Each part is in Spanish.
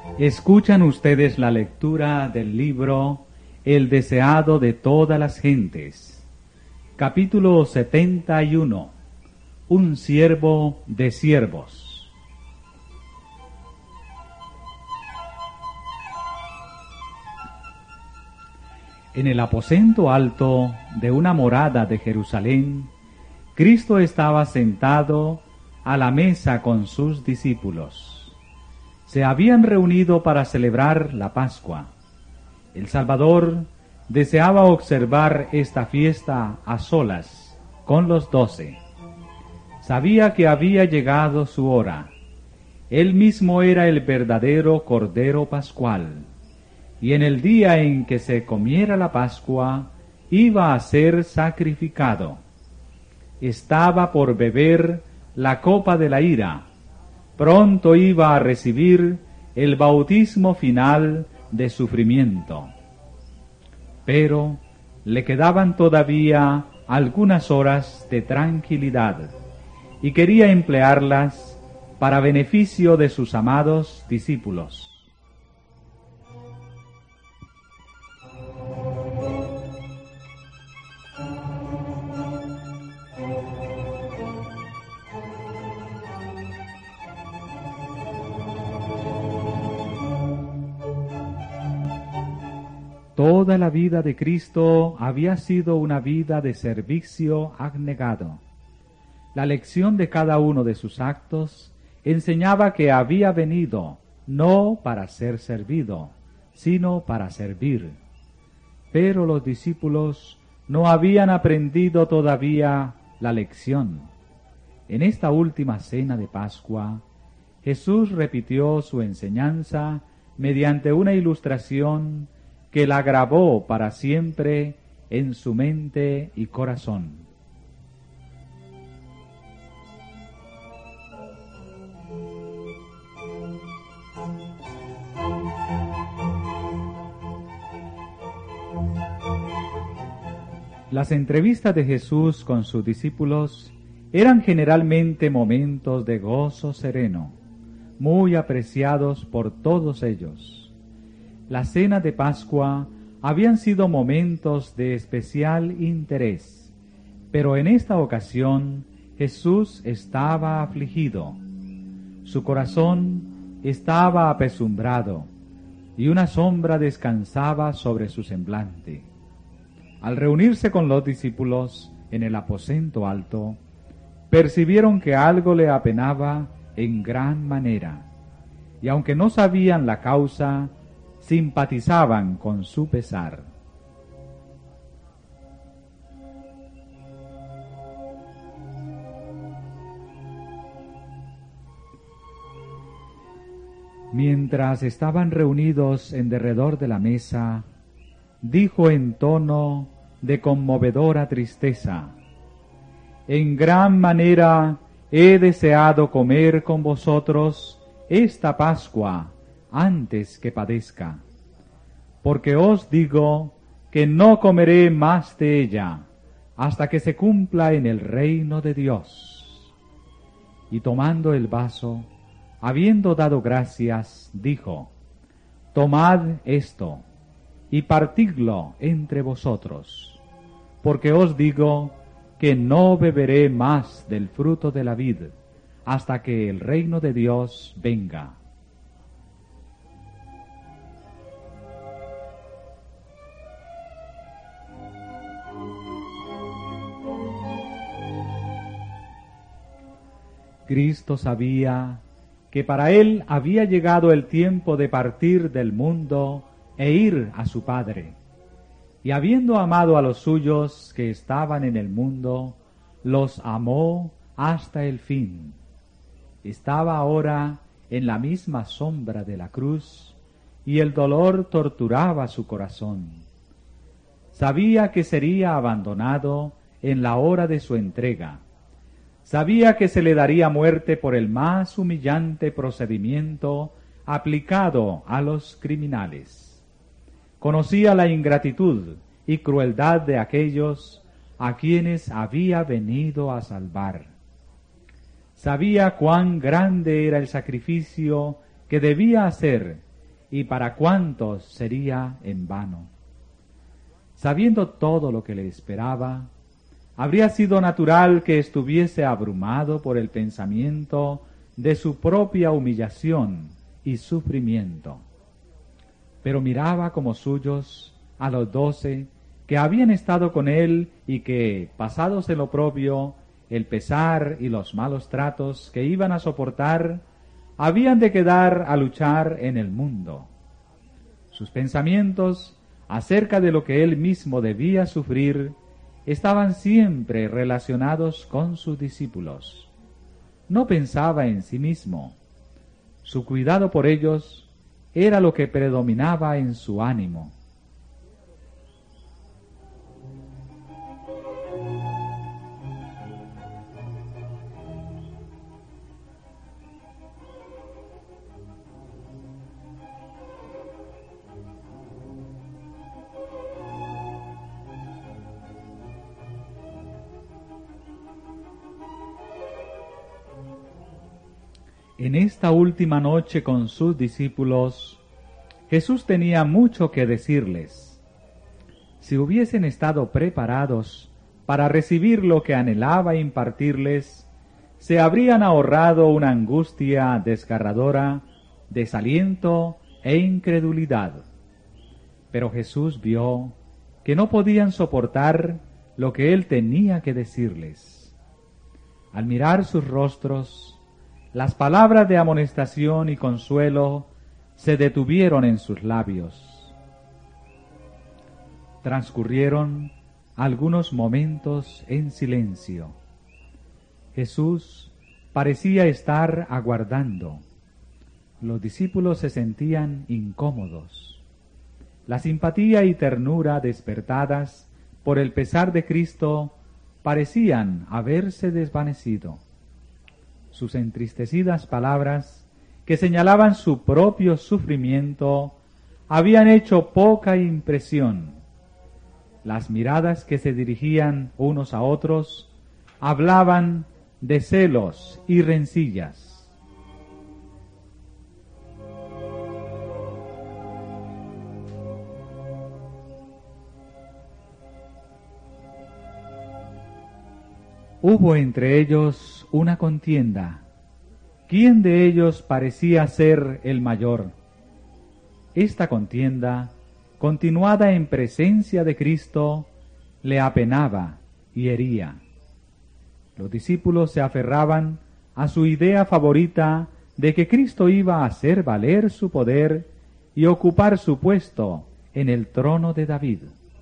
Escuchan ustedes la lectura del libro El deseado de todas las gentes, capítulo 71, Un siervo de siervos. En el aposento alto de una morada de Jerusalén, Cristo estaba sentado a la mesa con sus discípulos. Se habían reunido para celebrar la Pascua. El Salvador deseaba observar esta fiesta a solas con los 12. Sabía que había llegado su hora. Él mismo era el verdadero Cordero Pascual, y en el día en que se comiera la Pascua iba a ser sacrificado. Estaba por beber la copa de la ira. Pronto iba a recibir el bautismo final de sufrimiento. Pero le quedaban todavía algunas horas de tranquilidad y quería emplearlas para beneficio de sus amados discípulos. Toda la vida de Cristo había sido una vida de servicio abnegado. La lección de cada uno de sus actos enseñaba que había venido no para ser servido, sino para servir. Pero los discípulos no habían aprendido todavía la lección. En esta última cena de Pascua, Jesús repitió su enseñanza mediante una ilustración que la grabó para siempre en su mente y corazón. Las entrevistas de Jesús con sus discípulos eran generalmente momentos de gozo sereno, muy apreciados por todos ellos. Las cenas de Pascua habían sido momentos de especial interés, pero en esta ocasión Jesús estaba afligido. Su corazón estaba apesumbrado y una sombra descansaba sobre su semblante. Al reunirse con los discípulos en el aposento alto, percibieron que algo le apenaba en gran manera, y aunque no sabían la causa, simpatizaban con su pesar. Mientras estaban reunidos en derredor de la mesa, dijo en tono de conmovedora tristeza: «En gran manera he deseado comer con vosotros esta Pascua antes que padezca, porque os digo que no comeré más de ella hasta que se cumpla en el reino de Dios». Y tomando el vaso, habiendo dado gracias, dijo: «Tomad esto y partidlo entre vosotros, porque os digo que no beberé más del fruto de la vid hasta que el reino de Dios venga». Cristo sabía que para él había llegado el tiempo de partir del mundo e ir a su Padre. Y habiendo amado a los suyos que estaban en el mundo, los amó hasta el fin. Estaba ahora en la misma sombra de la cruz, y el dolor torturaba su corazón. Sabía que sería abandonado en la hora de su entrega. Sabía que se le daría muerte por el más humillante procedimiento aplicado a los criminales. Conocía la ingratitud y crueldad de aquellos a quienes había venido a salvar. Sabía cuán grande era el sacrificio que debía hacer y para cuántos sería en vano. Sabiendo todo lo que le esperaba, habría sido natural que estuviese abrumado por el pensamiento de su propia humillación y sufrimiento. Pero miraba como suyos a los 12 que habían estado con él y que, pasados el oprobio, el pesar y los malos tratos que iban a soportar, habían de quedar a luchar en el mundo. Sus pensamientos acerca de lo que él mismo debía sufrir estaban siempre relacionados con sus discípulos. No pensaba en sí mismo. Su cuidado por ellos era lo que predominaba en su ánimo. En esta última noche con sus discípulos, Jesús tenía mucho que decirles. Si hubiesen estado preparados para recibir lo que anhelaba impartirles, se habrían ahorrado una angustia desgarradora, desaliento e incredulidad. Pero Jesús vio que no podían soportar lo que él tenía que decirles. Al mirar sus rostros, las palabras de amonestación y consuelo se detuvieron en sus labios. Transcurrieron algunos momentos en silencio. Jesús parecía estar aguardando. Los discípulos se sentían incómodos. La simpatía y ternura despertadas por el pesar de Cristo parecían haberse desvanecido. Sus entristecidas palabras, que señalaban su propio sufrimiento, habían hecho poca impresión. Las miradas que se dirigían unos a otros hablaban de celos y rencillas. Hubo entre ellos una contienda. ¿Quién de ellos parecía ser el mayor? Esta contienda, continuada en presencia de Cristo, le apenaba y hería. Los discípulos se aferraban a su idea favorita de que Cristo iba a hacer valer su poder y ocupar su puesto en el trono de David.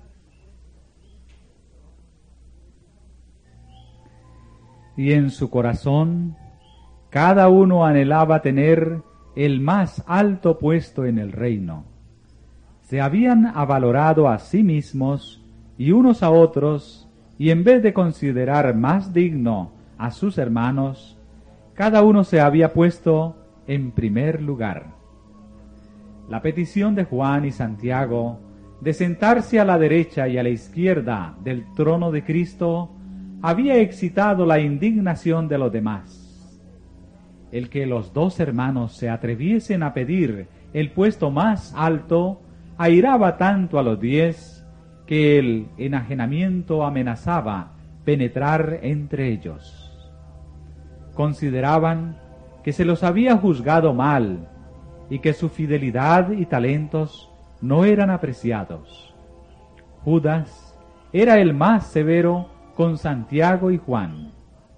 Y en su corazón, cada uno anhelaba tener el más alto puesto en el reino. Se habían avalorado a sí mismos y unos a otros, y en vez de considerar más digno a sus hermanos, cada uno se había puesto en primer lugar. La petición de Juan y Santiago de sentarse a la derecha y a la izquierda del trono de Cristo había excitado la indignación de los demás. El que los 2 hermanos se atreviesen a pedir el puesto más alto airaba tanto a los 10 que el enajenamiento amenazaba penetrar entre ellos. Consideraban que se los había juzgado mal y que su fidelidad y talentos no eran apreciados. Judas era el más severo con Santiago y Juan.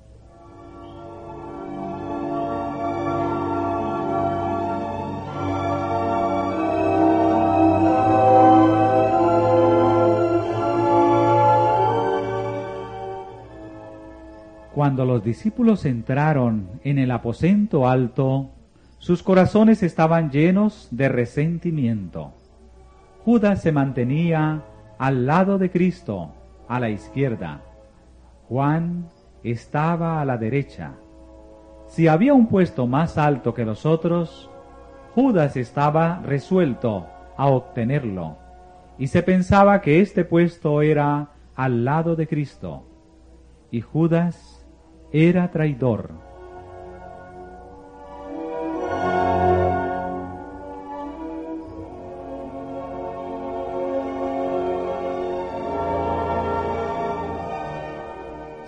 Cuando los discípulos entraron en el aposento alto, sus corazones estaban llenos de resentimiento. Judas se mantenía al lado de Cristo, a la izquierda. Juan estaba a la derecha. Si había un puesto más alto que los otros, Judas estaba resuelto a obtenerlo, y se pensaba que este puesto era al lado de Cristo, y Judas era traidor.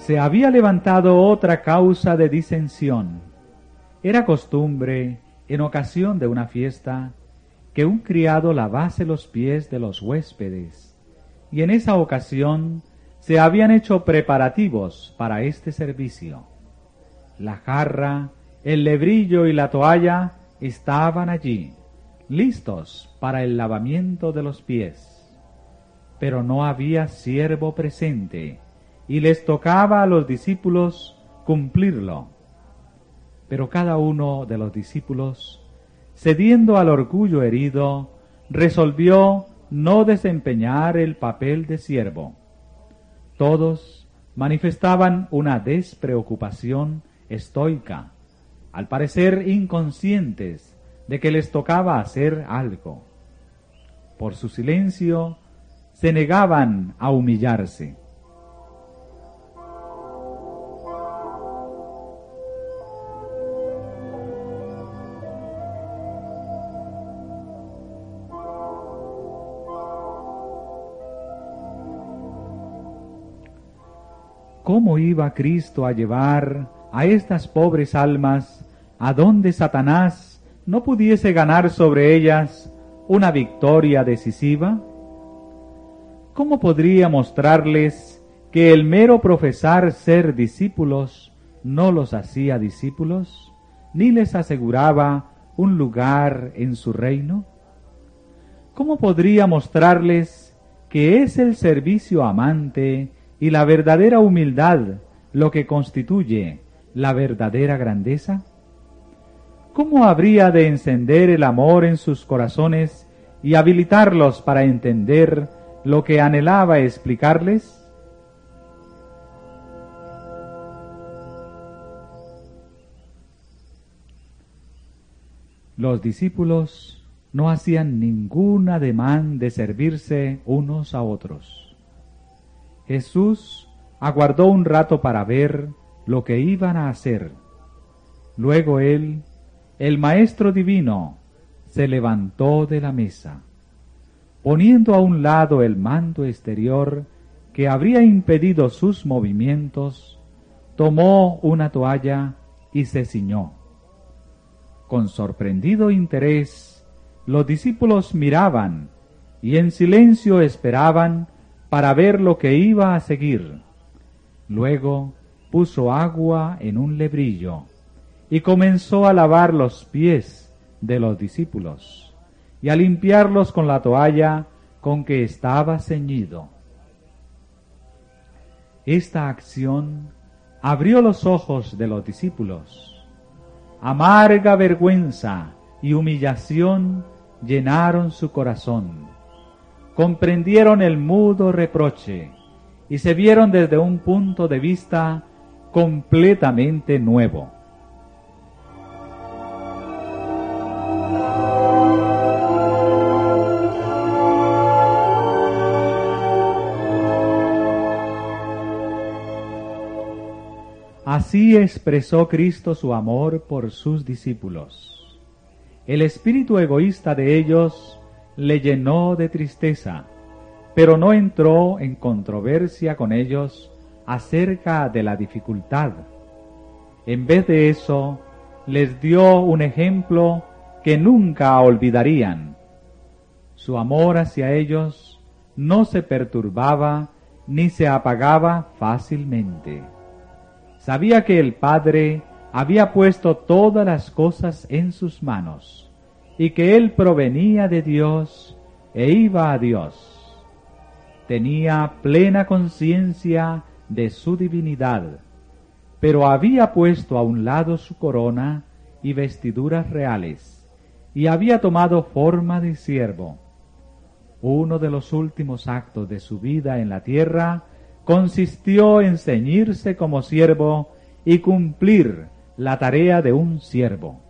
se había levantado otra causa de disensión. Era costumbre, en ocasión de una fiesta, que un criado lavase los pies de los huéspedes, y en esa ocasión se habían hecho preparativos para este servicio. La jarra, el lebrillo y la toalla estaban allí, listos para el lavamiento de los pies. Pero no había siervo presente, y les tocaba a los discípulos cumplirlo. Pero cada uno de los discípulos, cediendo al orgullo herido, resolvió no desempeñar el papel de siervo. Todos manifestaban una despreocupación estoica, al parecer inconscientes de que les tocaba hacer algo. Por su silencio, se negaban a humillarse. ¿Cómo iba Cristo a llevar a estas pobres almas a donde Satanás no pudiese ganar sobre ellas una victoria decisiva? ¿Cómo podría mostrarles que el mero profesar ser discípulos no los hacía discípulos, ni les aseguraba un lugar en su reino? ¿Cómo podría mostrarles que es el servicio amante y la verdadera humildad lo que constituye la verdadera grandeza? ¿Cómo habría de encender el amor en sus corazones y habilitarlos para entender lo que anhelaba explicarles? Los discípulos no hacían ningún ademán de servirse unos a otros. Jesús aguardó un rato para ver lo que iban a hacer. Luego él, el Maestro Divino, se levantó de la mesa. Poniendo a un lado el mando exterior que habría impedido sus movimientos, tomó una toalla y se ciñó. Con sorprendido interés, los discípulos miraban y en silencio esperaban para ver lo que iba a seguir. Luego puso agua en un lebrillo y comenzó a lavar los pies de los discípulos y a limpiarlos con la toalla con que estaba ceñido. Esta acción abrió los ojos de los discípulos. Amarga vergüenza y humillación llenaron su corazón. Comprendieron el mudo reproche y se vieron desde un punto de vista completamente nuevo. Así expresó Cristo su amor por sus discípulos. El espíritu egoísta de ellos le llenó de tristeza, pero no entró en controversia con ellos acerca de la dificultad. En vez de eso, les dio un ejemplo que nunca olvidarían. Su amor hacia ellos no se perturbaba ni se apagaba fácilmente. Sabía que el Padre había puesto todas las cosas en sus manos y que Él provenía de Dios e iba a Dios. Tenía plena conciencia de su divinidad, pero había puesto a un lado su corona y vestiduras reales y había tomado forma de siervo. Uno de los últimos actos de su vida en la tierra consistió en ceñirse como siervo y cumplir la tarea de un siervo.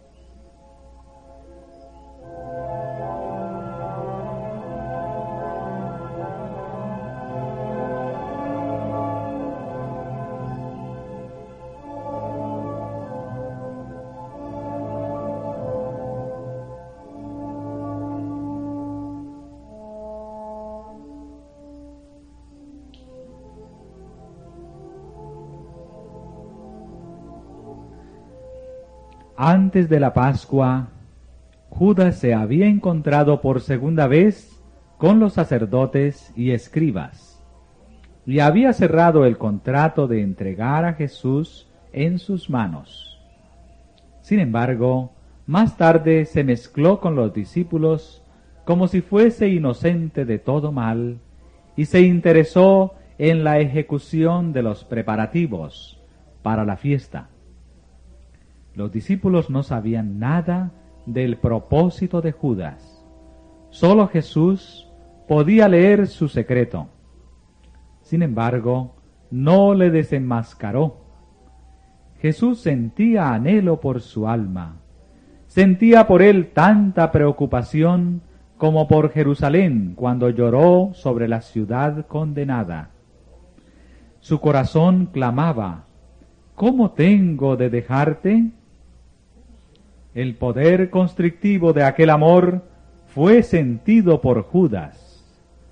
Antes de la Pascua, Judas se había encontrado por segunda vez con los sacerdotes y escribas, y había cerrado el contrato de entregar a Jesús en sus manos. Sin embargo, más tarde se mezcló con los discípulos como si fuese inocente de todo mal, y se interesó en la ejecución de los preparativos para la fiesta. Los discípulos no sabían nada del propósito de Judas. Solo Jesús podía leer su secreto. Sin embargo, no le desenmascaró. Jesús sentía anhelo por su alma. Sentía por él tanta preocupación como por Jerusalén cuando lloró sobre la ciudad condenada. Su corazón clamaba: ¿cómo tengo de dejarte? El poder constrictivo de aquel amor fue sentido por Judas.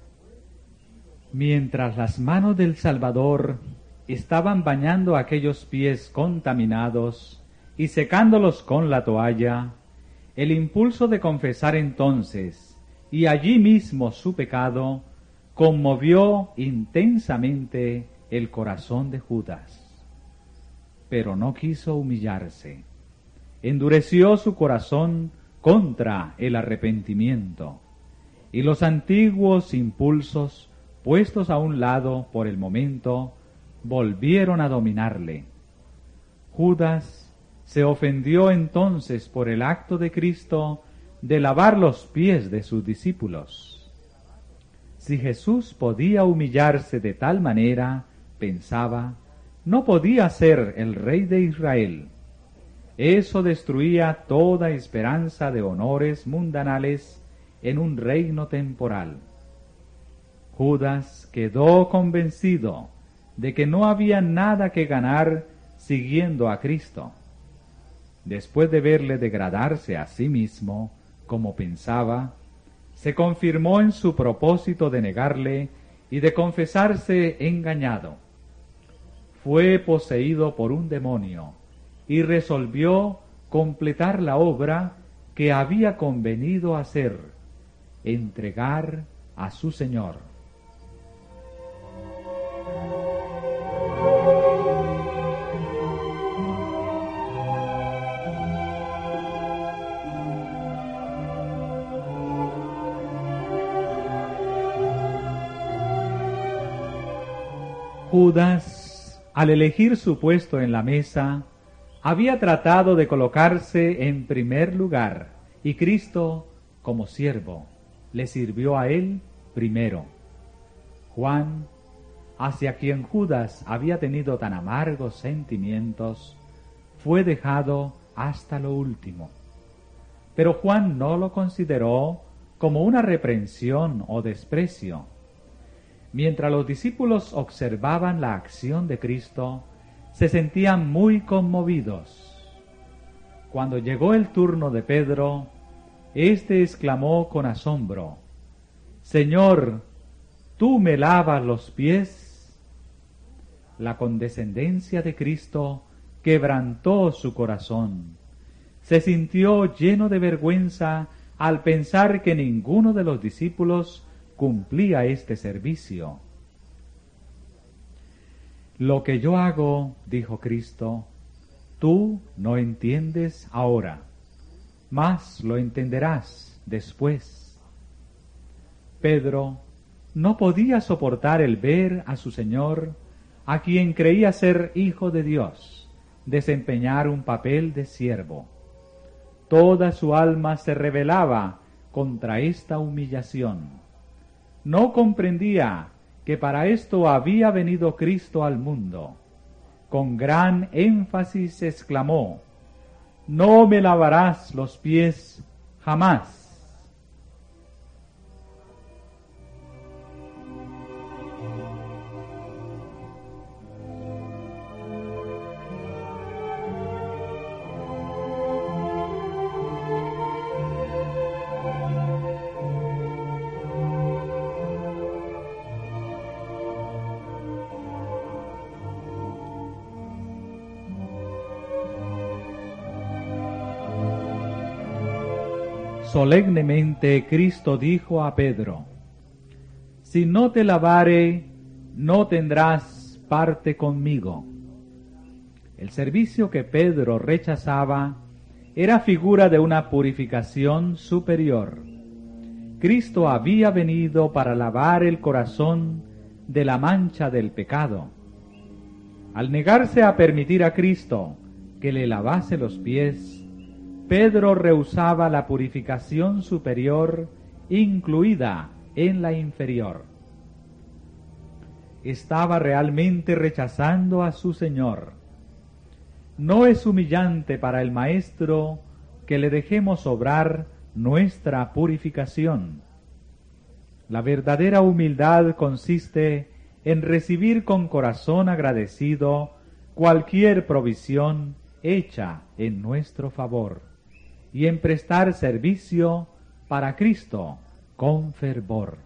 Mientras las manos del Salvador estaban bañando aquellos pies contaminados y secándolos con la toalla, el impulso de confesar entonces, y allí mismo su pecado, conmovió intensamente el corazón de Judas. Pero no quiso humillarse. Endureció su corazón contra el arrepentimiento, y los antiguos impulsos, puestos a un lado por el momento, volvieron a dominarle. Judas se ofendió entonces por el acto de Cristo de lavar los pies de sus discípulos. Si Jesús podía humillarse de tal manera, pensaba, no podía ser el Rey de Israel. Eso destruía toda esperanza de honores mundanales en un reino temporal. Judas quedó convencido de que no había nada que ganar siguiendo a Cristo. Después de verle degradarse a sí mismo, como pensaba, se confirmó en su propósito de negarle y de confesarse engañado. Fue poseído por un demonio y resolvió completar la obra que había convenido hacer, entregar a su Señor. Judas, al elegir su puesto en la mesa, había tratado de colocarse en primer lugar, y Cristo, como siervo, le sirvió a él primero. Juan, hacia quien Judas había tenido tan amargos sentimientos, fue dejado hasta lo último. Pero Juan no lo consideró como una reprensión o desprecio. Mientras los discípulos observaban la acción de Cristo, se sentían muy conmovidos. Cuando llegó el turno de Pedro, éste exclamó con asombro: «Señor, ¿tú me lavas los pies?». La condescendencia de Cristo quebrantó su corazón. Se sintió lleno de vergüenza al pensar que ninguno de los discípulos cumplía este servicio. «Lo que yo hago», dijo Cristo, «tú no entiendes ahora, mas lo entenderás después». Pedro no podía soportar el ver a su Señor, a quien creía ser Hijo de Dios, desempeñar un papel de siervo. Toda su alma se rebelaba contra esta humillación. No comprendía que para esto había venido Cristo al mundo. Con gran énfasis exclamó: «No me lavarás los pies jamás». Solemnemente Cristo dijo a Pedro: si no te lavare, no tendrás parte conmigo. El servicio que Pedro rechazaba era figura de una purificación superior. Cristo había venido para lavar el corazón de la mancha del pecado. Al negarse a permitir a Cristo que le lavase los pies, Pedro rehusaba la purificación superior incluida en la inferior. Estaba realmente rechazando a su Señor. No es humillante para el Maestro que le dejemos obrar nuestra purificación. La verdadera humildad consiste en recibir con corazón agradecido cualquier provisión hecha en nuestro favor y en prestar servicio para Cristo con fervor.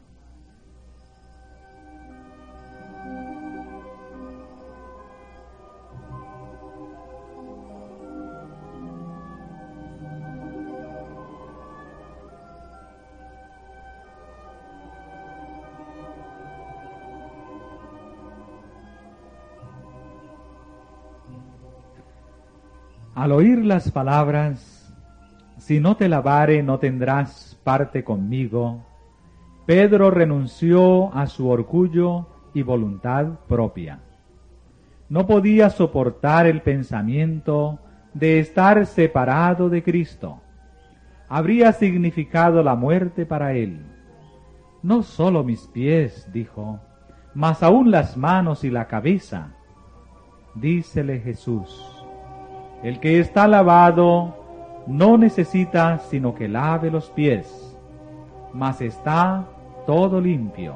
Al oír las palabras, si no te lavare no tendrás parte conmigo, Pedro renunció a su orgullo y voluntad propia. No podía soportar el pensamiento de estar separado de Cristo. Habría significado la muerte para él. No solo mis pies, dijo, mas aún las manos y la cabeza. Dícele Jesús: el que está lavado no necesita sino que lave los pies, mas está todo limpio.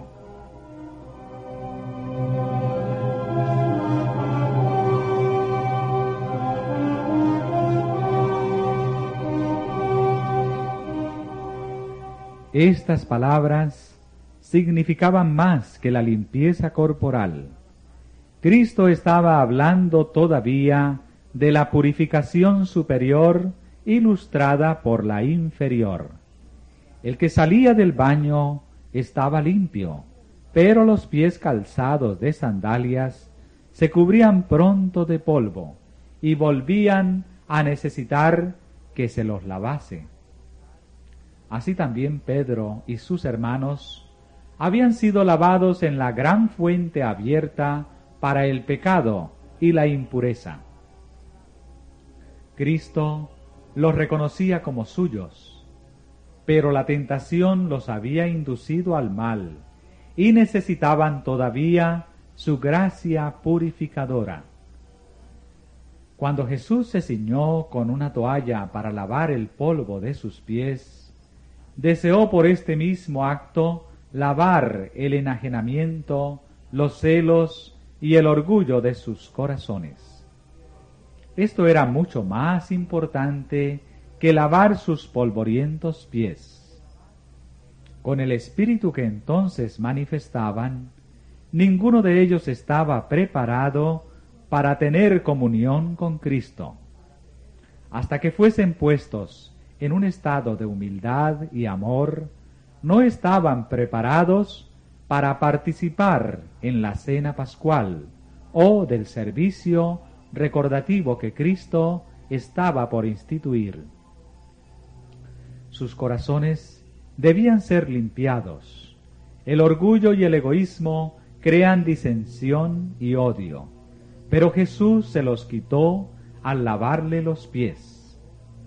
Estas palabras significaban más que la limpieza corporal. Cristo estaba hablando todavía de la purificación superior ilustrada por la inferior. El que salía del baño estaba limpio, pero los pies calzados de sandalias se cubrían pronto de polvo y volvían a necesitar que se los lavase. Así también Pedro y sus hermanos habían sido lavados en la gran fuente abierta para el pecado y la impureza. Cristo los reconocía como suyos, pero la tentación los había inducido al mal y necesitaban todavía su gracia purificadora. Cuando Jesús se ciñó con una toalla para lavar el polvo de sus pies, deseó por este mismo acto lavar el enajenamiento, los celos y el orgullo de sus corazones. Esto era mucho más importante que lavar sus polvorientos pies. Con el espíritu que entonces manifestaban, ninguno de ellos estaba preparado para tener comunión con Cristo. Hasta que fuesen puestos en un estado de humildad y amor, no estaban preparados para participar en la cena pascual o del servicio recordativo que Cristo estaba por instituir. Sus corazones debían ser limpiados. El orgullo y el egoísmo crean disensión y odio, pero Jesús se los quitó al lavarle los pies.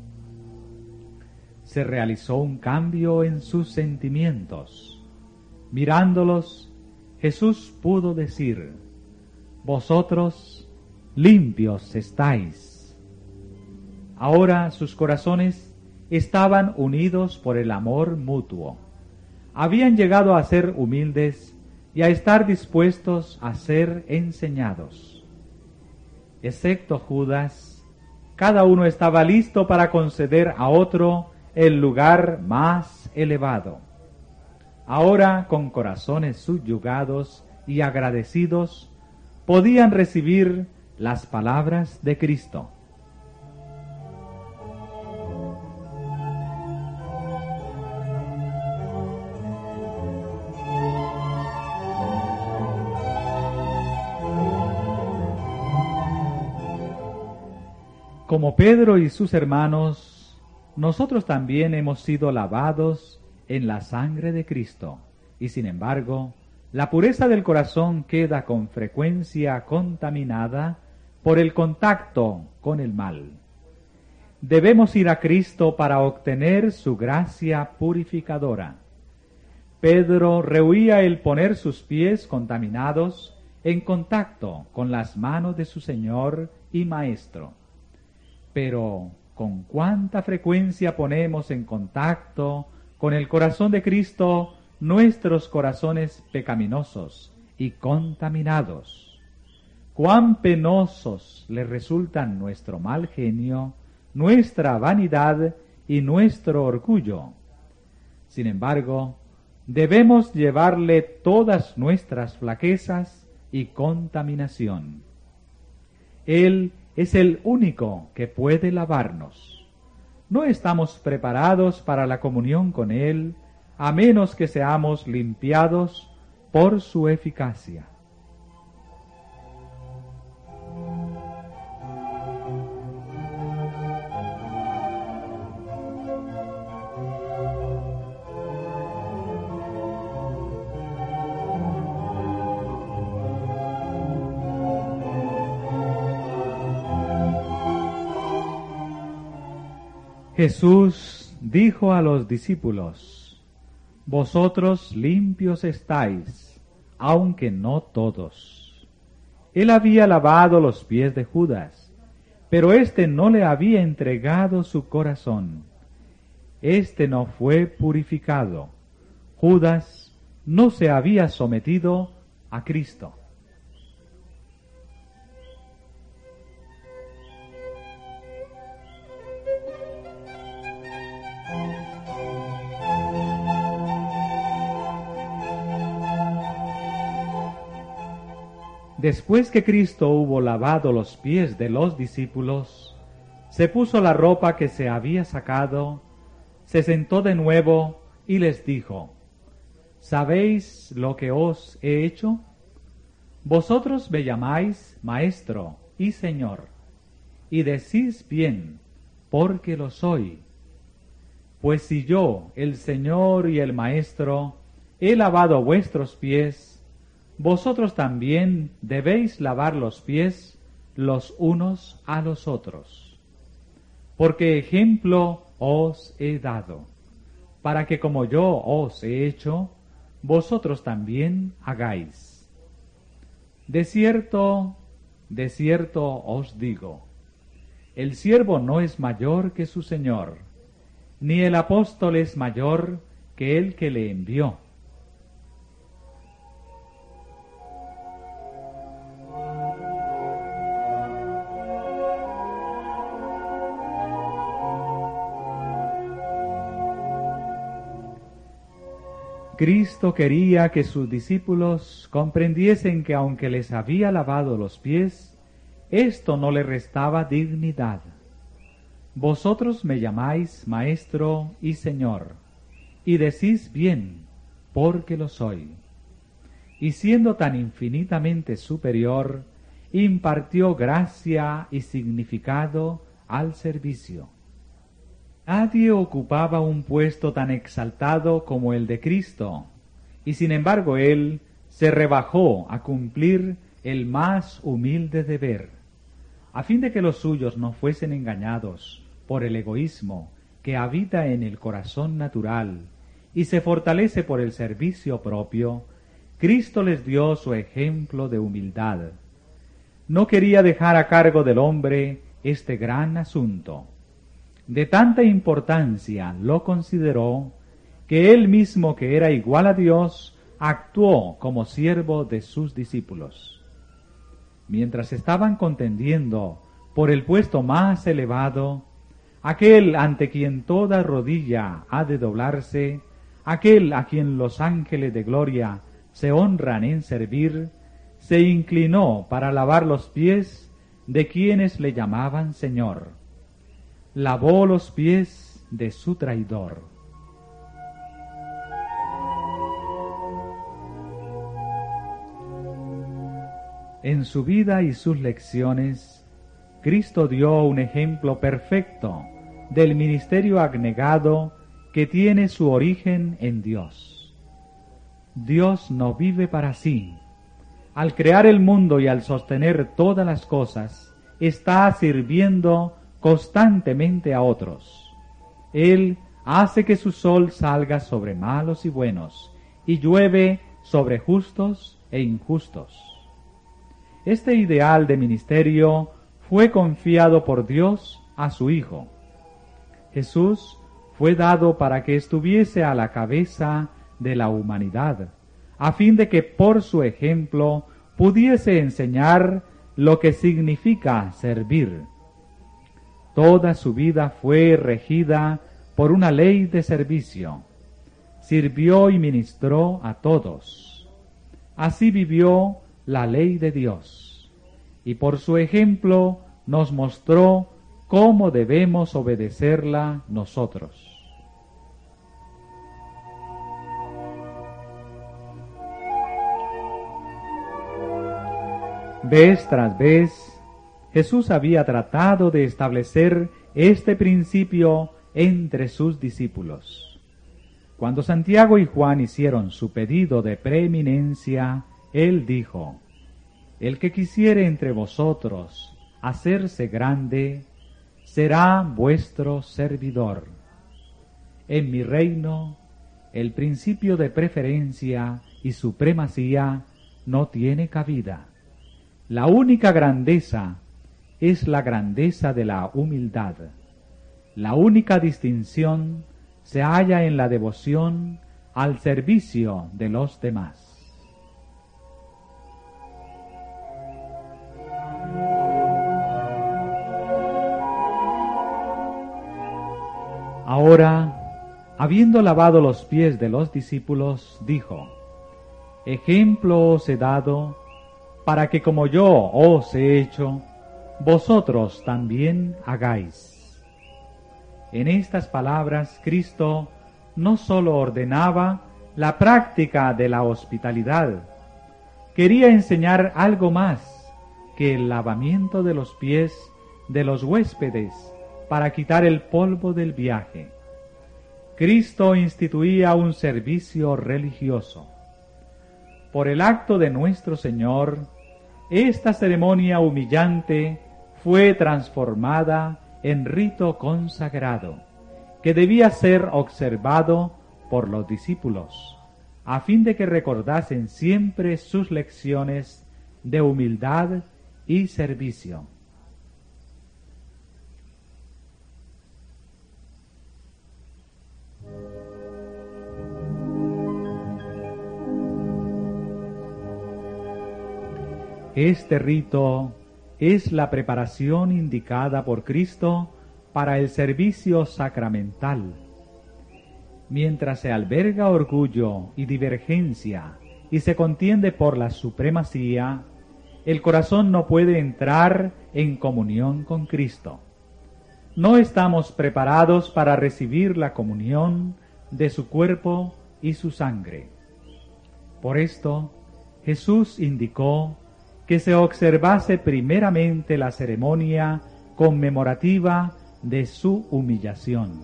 Se realizó un cambio en sus sentimientos. Mirándolos, Jesús pudo decir: vosotros limpios estáis. Ahora sus corazones estaban unidos por el amor mutuo. Habían llegado a ser humildes y a estar dispuestos a ser enseñados. Excepto Judas, cada uno estaba listo para conceder a otro el lugar más elevado. Ahora, con corazones subyugados y agradecidos, podían recibir las palabras de Cristo. Como Pedro y sus hermanos, nosotros también hemos sido lavados en la sangre de Cristo, y sin embargo, la pureza del corazón queda con frecuencia contaminada por el contacto con el mal. Debemos ir a Cristo para obtener su gracia purificadora. Pedro rehuía el poner sus pies contaminados en contacto con las manos de su Señor y Maestro. Pero, ¿con cuánta frecuencia ponemos en contacto con el corazón de Cristo nuestros corazones pecaminosos y contaminados? ¿Cuán penosos le resultan nuestro mal genio, nuestra vanidad y nuestro orgullo? Sin embargo, debemos llevarle todas nuestras flaquezas y contaminación. Él es el único que puede lavarnos. No estamos preparados para la comunión con Él, a menos que seamos limpiados por su eficacia. Jesús dijo a los discípulos: vosotros limpios estáis, aunque no todos. Él había lavado los pies de Judas, pero éste no le había entregado su corazón. Éste no fue purificado. Judas no se había sometido a Cristo. Después que Cristo hubo lavado los pies de los discípulos, se puso la ropa que se había sacado, se sentó de nuevo y les dijo: ¿sabéis lo que os he hecho? Vosotros me llamáis Maestro y Señor, y decís bien, porque lo soy. Pues si yo, el Señor y el Maestro, he lavado vuestros pies, vosotros también debéis lavar los pies los unos a los otros. Porque ejemplo os he dado, para que como yo os he hecho, vosotros también hagáis. De cierto os digo, el siervo no es mayor que su Señor, ni el apóstol es mayor que el que le envió. Cristo quería que sus discípulos comprendiesen que aunque les había lavado los pies, esto no le restaba dignidad. Vosotros me llamáis Maestro y Señor, y decís bien, porque lo soy. Y siendo tan infinitamente superior, impartió gracia y significado al servicio. Nadie ocupaba un puesto tan exaltado como el de Cristo, y sin embargo Él se rebajó a cumplir el más humilde deber, a fin de que los suyos no fuesen engañados por el egoísmo que habita en el corazón natural y se fortalece por el servicio propio. Cristo les dio su ejemplo de humildad. No quería dejar a cargo del hombre este gran asunto. De tanta importancia lo consideró, que él mismo, que era igual a Dios, actuó como siervo de sus discípulos. Mientras estaban contendiendo por el puesto más elevado, aquel ante quien toda rodilla ha de doblarse, aquel a quien los ángeles de gloria se honran en servir, se inclinó para lavar los pies de quienes le llamaban Señor. Lavó los pies de su traidor. En su vida y sus lecciones, Cristo dio un ejemplo perfecto del ministerio abnegado que tiene su origen en Dios. Dios no vive para sí. Al crear el mundo y al sostener todas las cosas, está sirviendo constantemente a otros. Él hace que su sol salga sobre malos y buenos, y llueve sobre justos e injustos. Este ideal de ministerio fue confiado por Dios a su Hijo. Jesús fue dado para que estuviese a la cabeza de la humanidad, a fin de que por su ejemplo pudiese enseñar lo que significa servir. Toda su vida fue regida por una ley de servicio. Sirvió y ministró a todos. Así vivió la ley de Dios, y por su ejemplo nos mostró cómo debemos obedecerla nosotros. Vez tras vez, Jesús había tratado de establecer este principio entre sus discípulos. Cuando Santiago y Juan hicieron su pedido de preeminencia, él dijo: El que quisiere entre vosotros hacerse grande, será vuestro servidor. En mi reino, el principio de preferencia y supremacía no tiene cabida. La única grandeza es la grandeza de la humildad. La única distinción se halla en la devoción al servicio de los demás. Ahora, habiendo lavado los pies de los discípulos, dijo: Ejemplo os he dado, para que como yo os he hecho, vosotros también hagáis. En estas palabras, Cristo no sólo ordenaba la práctica de la hospitalidad, quería enseñar algo más que el lavamiento de los pies de los huéspedes para quitar el polvo del viaje. Cristo instituía un servicio religioso. Por el acto de nuestro Señor, esta ceremonia humillante fue transformada en rito consagrado, que debía ser observado por los discípulos, a fin de que recordasen siempre sus lecciones de humildad y servicio. Este rito es la preparación indicada por Cristo para el servicio sacramental. Mientras se alberga orgullo y divergencia y se contiende por la supremacía, el corazón no puede entrar en comunión con Cristo. No estamos preparados para recibir la comunión de su cuerpo y su sangre. Por esto, Jesús indicó que se observase primeramente la ceremonia conmemorativa de su humillación.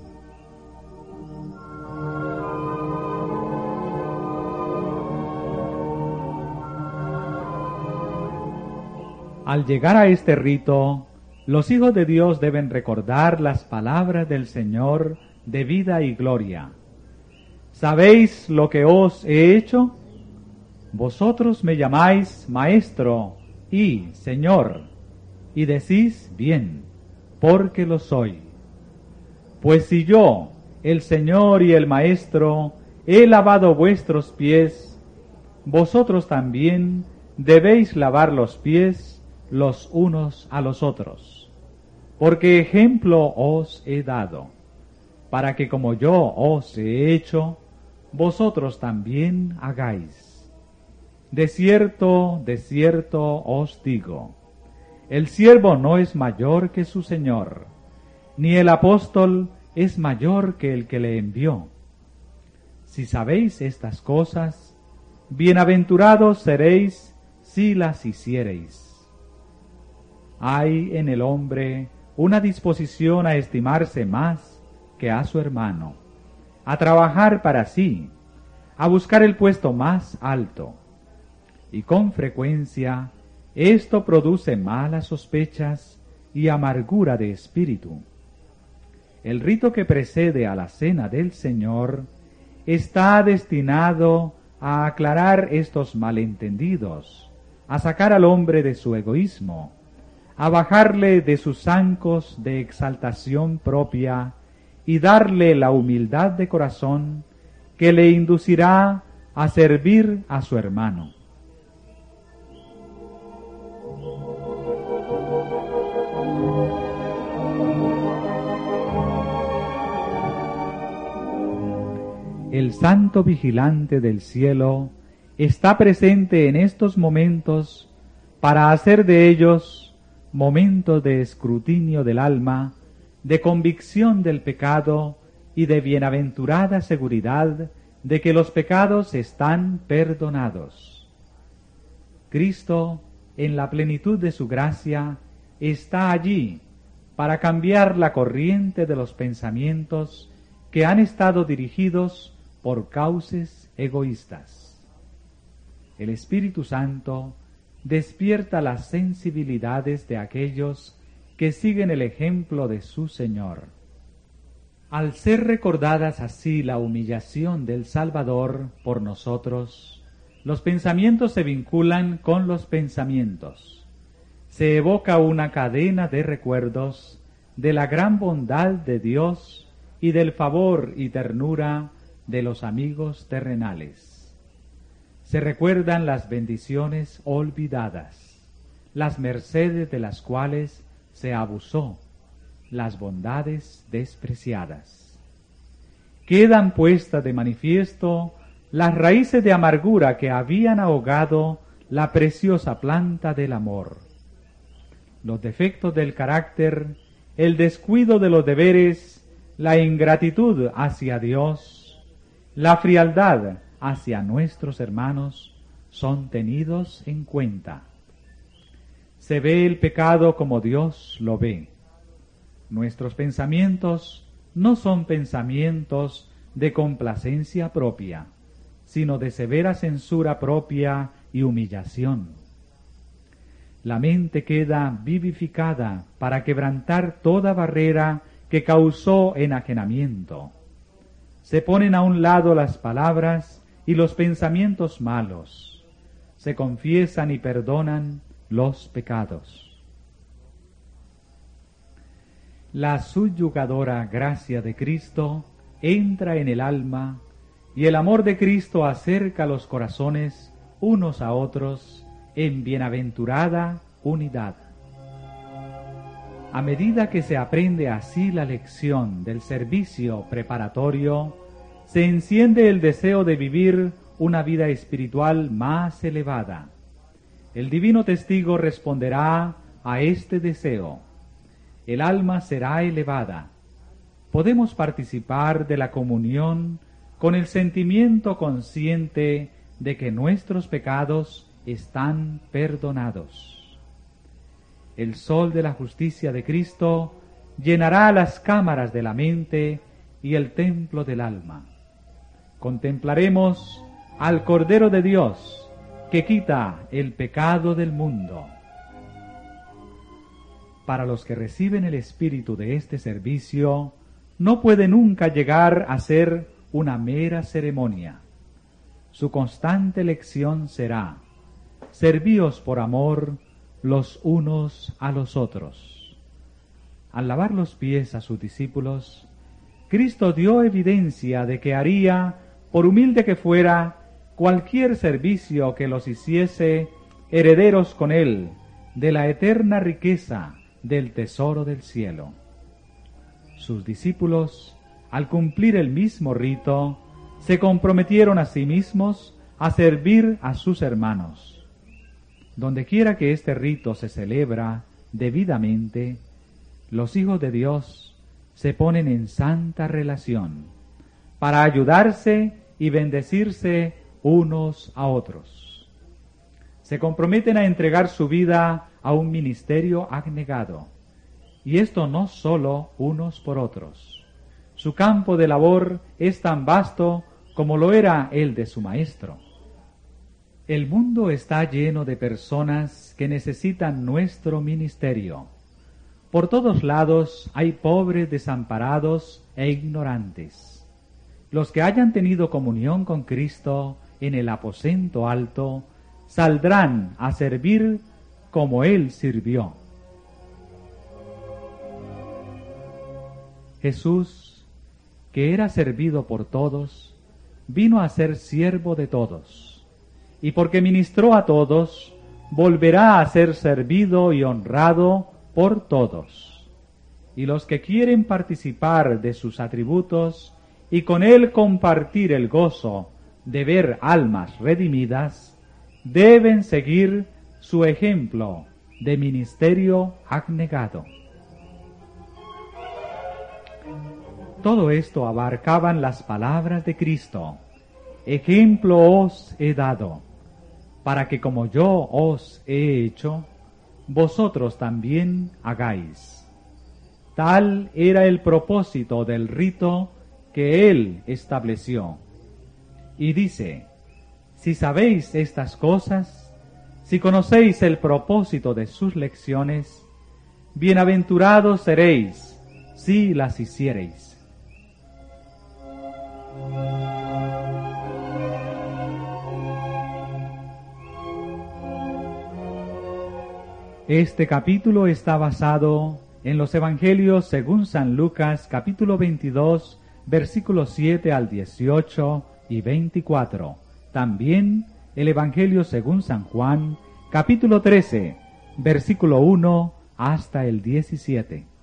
Al llegar a este rito, los hijos de Dios deben recordar las palabras del Señor de vida y gloria. ¿Sabéis lo que os he hecho? Vosotros me llamáis Maestro y Señor, y decís bien, porque lo soy. Pues si yo, el Señor y el Maestro, he lavado vuestros pies, vosotros también debéis lavar los pies los unos a los otros, porque ejemplo os he dado, para que como yo os he hecho, vosotros también hagáis. De cierto os digo, el siervo no es mayor que su Señor, ni el apóstol es mayor que el que le envió. Si sabéis estas cosas, bienaventurados seréis si las hiciereis. Hay en el hombre una disposición a estimarse más que a su hermano, a trabajar para sí, a buscar el puesto más alto. Y con frecuencia esto produce malas sospechas y amargura de espíritu. El rito que precede a la cena del Señor está destinado a aclarar estos malentendidos, a sacar al hombre de su egoísmo, a bajarle de sus zancos de exaltación propia y darle la humildad de corazón que le inducirá a servir a su hermano. El santo vigilante del cielo está presente en estos momentos para hacer de ellos momentos de escrutinio del alma, de convicción del pecado y de bienaventurada seguridad de que los pecados están perdonados. Cristo, en la plenitud de su gracia, está allí para cambiar la corriente de los pensamientos que han estado dirigidos por causas egoístas. El Espíritu Santo despierta las sensibilidades de aquellos que siguen el ejemplo de su Señor. Al ser recordadas así la humillación del Salvador por nosotros, los pensamientos se vinculan con los pensamientos. Se evoca una cadena de recuerdos de la gran bondad de Dios y del favor y ternura de los amigos terrenales. Se recuerdan las bendiciones olvidadas, las mercedes de las cuales se abusó, las bondades despreciadas. Quedan puestas de manifiesto las raíces de amargura que habían ahogado la preciosa planta del amor. Los defectos del carácter, el descuido de los deberes, la ingratitud hacia Dios, la frialdad hacia nuestros hermanos son tenidos en cuenta. Se ve el pecado como Dios lo ve. Nuestros pensamientos no son pensamientos de complacencia propia, sino de severa censura propia y humillación. La mente queda vivificada para quebrantar toda barrera que causó enajenamiento. Se ponen a un lado las palabras y los pensamientos malos. Se confiesan y perdonan los pecados. La subyugadora gracia de Cristo entra en el alma y el amor de Cristo acerca los corazones unos a otros en bienaventurada unidad. A medida que se aprende así la lección del servicio preparatorio, se enciende el deseo de vivir una vida espiritual más elevada. El divino testigo responderá a este deseo. El alma será elevada. Podemos participar de la comunión con el sentimiento consciente de que nuestros pecados están perdonados. El sol de la justicia de Cristo llenará las cámaras de la mente y el templo del alma. Contemplaremos al Cordero de Dios que quita el pecado del mundo. Para los que reciben el espíritu de este servicio, no puede nunca llegar a ser una mera ceremonia. Su constante lección será: servíos por amor los unos a los otros. Al lavar los pies a sus discípulos, Cristo dio evidencia de que haría, por humilde que fuera, cualquier servicio que los hiciese herederos con Él de la eterna riqueza del tesoro del cielo. Sus discípulos, al cumplir el mismo rito, se comprometieron a sí mismos a servir a sus hermanos. Donde quiera que este rito se celebra debidamente, los hijos de Dios se ponen en santa relación para ayudarse y bendecirse unos a otros. Se comprometen a entregar su vida a un ministerio abnegado, y esto no sólo unos por otros. Su campo de labor es tan vasto como lo era el de su maestro. El mundo está lleno de personas que necesitan nuestro ministerio. Por todos lados hay pobres desamparados e ignorantes. Los que hayan tenido comunión con Cristo en el aposento alto saldrán a servir como Él sirvió. Jesús, que era servido por todos, vino a ser siervo de todos, y porque ministró a todos, volverá a ser servido y honrado por todos. Y los que quieren participar de sus atributos y con Él compartir el gozo de ver almas redimidas, deben seguir su ejemplo de ministerio abnegado. Todo esto abarcaban las palabras de Cristo: ejemplo os he dado, para que como yo os he hecho, vosotros también hagáis. Tal era el propósito del rito que Él estableció. Y dice: si sabéis estas cosas, si conocéis el propósito de sus lecciones, bienaventurados seréis si las hiciereis. Este capítulo está basado en los Evangelios según San Lucas, capítulo 22, versículos 7 al 18 y 24. También el Evangelio según San Juan, capítulo 13, versículo 1 hasta el 17.